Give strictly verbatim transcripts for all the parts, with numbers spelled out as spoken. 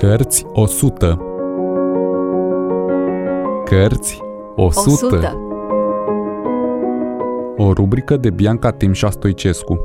Cărți o sută. Cărți o sută. O rubrică de Bianca Timșa Stoicescu.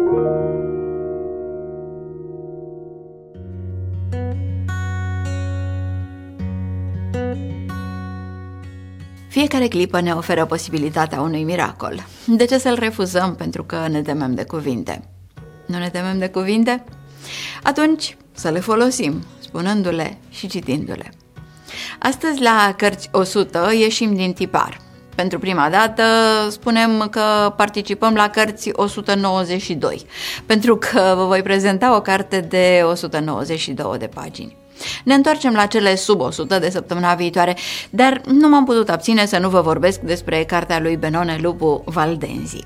Fiecare clipă ne oferă posibilitatea unui miracol. De ce să-l refuzăm pentru că ne temem de cuvinte? Nu ne temem de cuvinte? Atunci să le folosim, spunându-le și citindu-le. Astăzi la Cărți o sută ieșim din tipar. Pentru prima dată spunem că participăm la Cărți o sută nouăzeci și doi, pentru că vă voi prezenta o carte de o sută nouăzeci și două de pagini. Ne întoarcem la cele sub o sută de săptămâna viitoare, dar nu m-am putut abține să nu vă vorbesc despre cartea lui Benone Lupu, Valdenzi.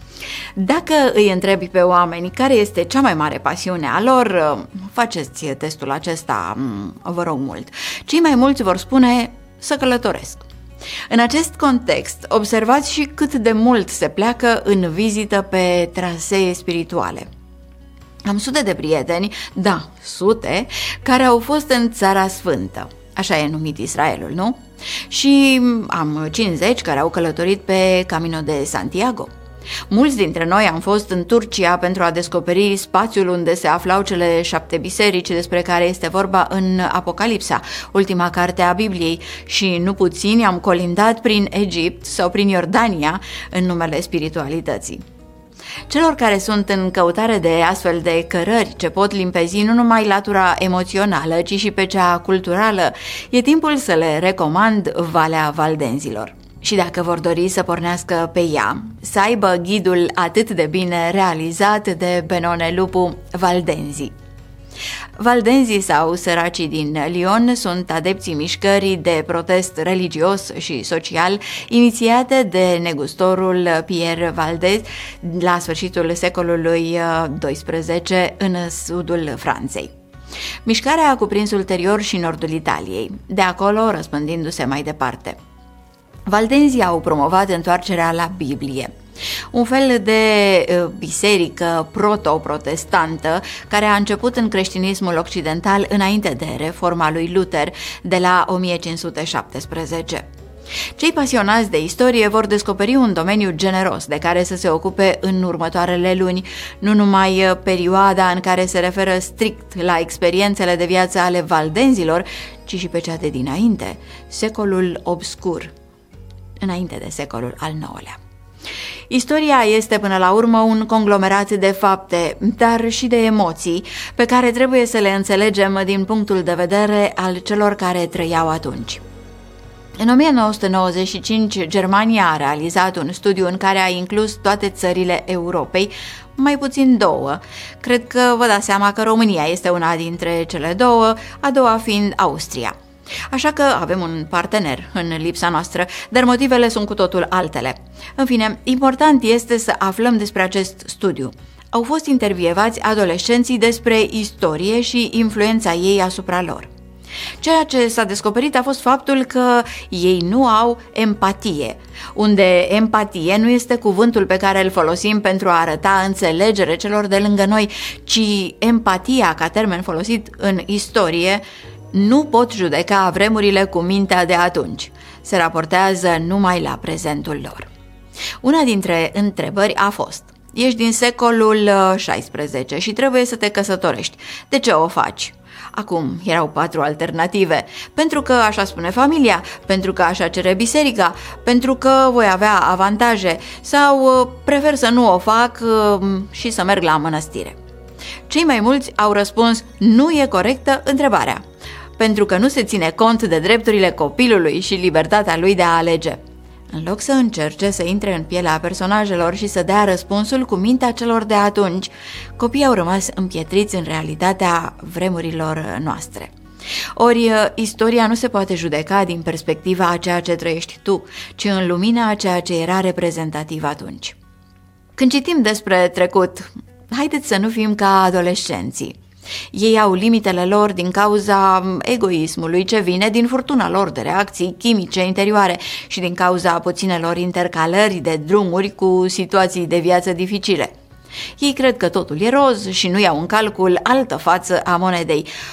Dacă îi întrebi pe oameni care este cea mai mare pasiune a lor, faceți testul acesta, vă rog mult. Cei mai mulți vor spune să călătoresc. În acest context, observați și cât de mult se pleacă în vizită pe trasee spirituale. Am sute de prieteni, da, sute, care au fost în Țara Sfântă, așa e numit Israelul, nu? Și am cincizeci care au călătorit pe Camino de Santiago. Mulți dintre noi am fost în Turcia pentru a descoperi spațiul unde se aflau cele șapte biserici despre care este vorba în Apocalipsa, ultima carte a Bibliei, și nu puțini am colindat prin Egipt sau prin Iordania în numele spiritualității. Celor care sunt în căutare de astfel de cărări ce pot limpezi nu numai latura emoțională, ci și pe cea culturală, e timpul să le recomand Valea Valdenzilor. Și dacă vor dori să pornească pe ea, să aibă ghidul atât de bine realizat de Benone Lupu, Valdenzi. Valdenzii sau săracii din Lyon sunt adepții mișcării de protest religios și social inițiate de negustorul Pierre Valdez la sfârșitul secolului doisprezece în sudul Franței. Mișcarea a cuprins ulterior și nordul Italiei, de acolo răspândindu-se mai departe. Valdenzii au promovat întoarcerea la Biblie, un fel de biserică proto-protestantă care a început în creștinismul occidental înainte de reforma lui Luther de la o mie cinci sute șaptesprezece. Cei pasionați de istorie vor descoperi un domeniu generos de care să se ocupe în următoarele luni, nu numai perioada în care se referă strict la experiențele de viață ale valdenzilor, ci și pe cea de dinainte, secolul obscur, înainte de secolul al nouălea. Istoria este până la urmă un conglomerat de fapte, dar și de emoții, pe care trebuie să le înțelegem din punctul de vedere al celor care trăiau atunci. În o mie nouă sute nouăzeci și cinci, Germania a realizat un studiu în care a inclus toate țările Europei, mai puțin două. Cred că vă dați seama că România este una dintre cele două, a doua fiind Austria. Așa că avem un partener în lipsa noastră, dar motivele sunt cu totul altele. În fine, important este să aflăm despre acest studiu. Au fost intervievați adolescenții despre istorie și influența ei asupra lor. Ceea ce s-a descoperit a fost faptul că ei nu au empatie, unde empatie nu este cuvântul pe care îl folosim pentru a arăta înțelegere celor de lângă noi, ci empatia ca termen folosit în istorie. Nu pot judeca vremurile cu mintea de atunci. Se raportează numai la prezentul lor. Una dintre întrebări a fost: ești din secolul șaisprezece și trebuie să te căsătorești. De ce o faci? Acum erau patru alternative. Pentru că așa spune familia, pentru că așa cere biserica, pentru că voi avea avantaje sau prefer să nu o fac și să merg la mănăstire. Cei mai mulți au răspuns: nu e corectă întrebarea, pentru că nu se ține cont de drepturile copilului și libertatea lui de a alege. În loc să încerce să intre în pielea personajelor și să dea răspunsul cu mintea celor de atunci, copiii au rămas împietriți în realitatea vremurilor noastre. Ori, istoria nu se poate judeca din perspectiva a ceea ce trăiești tu, ci în lumina a ceea ce era reprezentativ atunci. Când citim despre trecut, haideți să nu fim ca adolescenții. Ei au limitele lor din cauza egoismului ce vine din furtuna lor de reacții chimice interioare și din cauza puținelor intercalări de drumuri cu situații de viață dificile. Ei cred că totul e roz și nu iau în calcul altă față a monedei.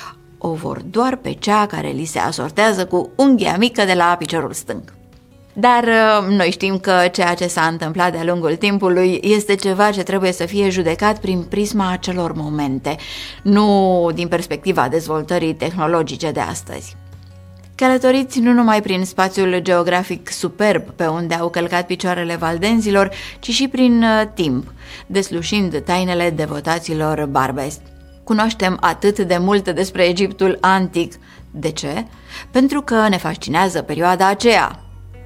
o vor doar pe cea care li se asortează cu unghia mică de la piciorul stâng. Dar noi știm că ceea ce s-a întâmplat de-a lungul timpului este ceva ce trebuie să fie judecat prin prisma acelor momente, nu din perspectiva dezvoltării tehnologice de astăzi. Călătoriți nu numai prin spațiul geografic superb pe unde au călcat picioarele valdenzilor, ci și prin timp, deslușind tainele devotaților barbezi. Cunoaștem atât de mult despre Egiptul antic. De ce? Pentru că ne fascinează perioada aceea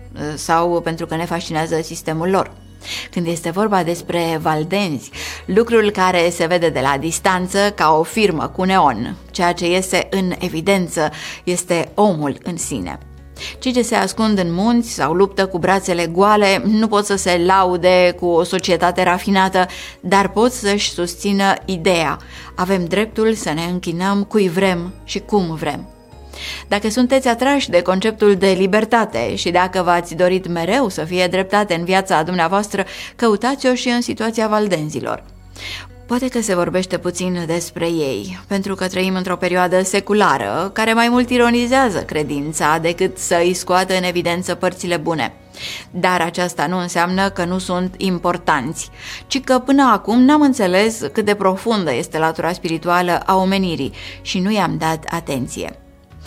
sau pentru că ne fascinează sistemul lor. Când este vorba despre valdenzi, lucrul care se vede de la distanță ca o firmă cu neon, ceea ce iese în evidență este omul în sine. Cei ce se ascund în munți sau luptă cu brațele goale nu pot să se laude cu o societate rafinată, dar pot să-și susțină ideea: avem dreptul să ne închinăm cui vrem și cum vrem. Dacă sunteți atrași de conceptul de libertate și dacă v-ați dorit mereu să fie dreptate în viața dumneavoastră, căutați-o și în situația valdenzilor. Poate că se vorbește puțin despre ei, pentru că trăim într-o perioadă seculară, care mai mult ironizează credința decât să îi scoată în evidență părțile bune. Dar aceasta nu înseamnă că nu sunt importanți, ci că până acum n-am înțeles cât de profundă este latura spirituală a omenirii și nu i-am dat atenție.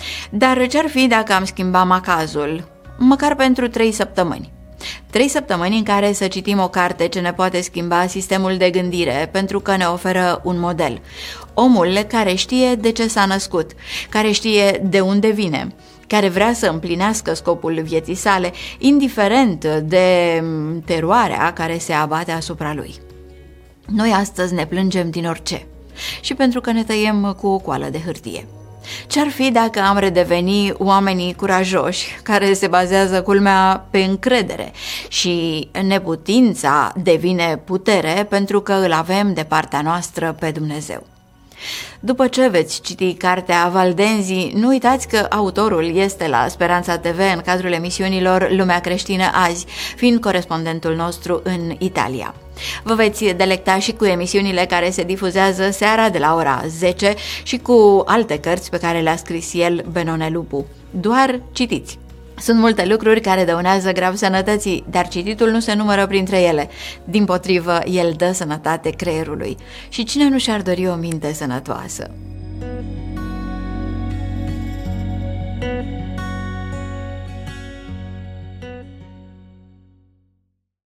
Dar ce-ar fi dacă am schimba macazul, măcar pentru trei săptămâni? Trei săptămâni în care să citim o carte ce ne poate schimba sistemul de gândire pentru că ne oferă un model. Omul care știe de ce s-a născut, care știe de unde vine, care vrea să împlinească scopul vieții sale, indiferent de teroarea care se abate asupra lui. Noi astăzi ne plângem din orice și pentru că ne tăiem cu o coală de hârtie. Ce-ar fi dacă am redeveni oamenii curajoși, care se bazează, culmea, pe încredere și neputința devine putere pentru că îl avem de partea noastră pe Dumnezeu? După ce veți citi cartea Valdenzii, nu uitați că autorul este la Speranța T V în cadrul emisiunilor Lumea Creștină Azi, fiind corespondentul nostru în Italia. Vă veți delecta și cu emisiunile care se difuzează seara de la ora zece și cu alte cărți pe care le-a scris el, Benone Lupu. Doar citiți! Sunt multe lucruri care dăunează grav sănătății, dar cititul nu se numără printre ele. Dimpotrivă, el dă sănătate creierului. Și cine nu și-ar dori o minte sănătoasă?